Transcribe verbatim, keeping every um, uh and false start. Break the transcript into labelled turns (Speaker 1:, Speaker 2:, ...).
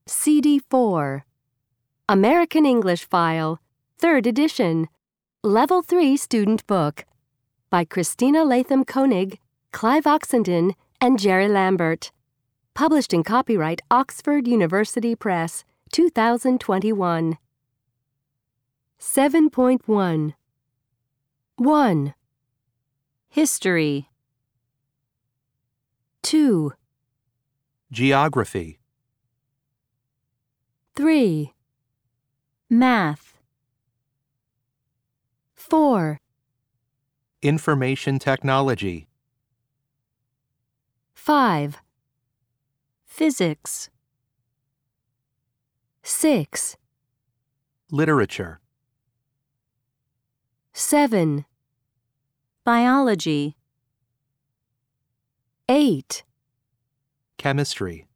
Speaker 1: C D four. American English File, third edition, Level three Student Book, by Christina Latham Koenig, Clive Oxenden, and Jerry Lambert. Published in copyright Oxford University Press, two thousand twenty-one. seven point one. one. History. two.
Speaker 2: Geography.
Speaker 1: three. Math. four.
Speaker 2: Information technology.
Speaker 1: five. Physics. six.
Speaker 2: Literature.
Speaker 1: seven. Biology. eight.
Speaker 2: Chemistry.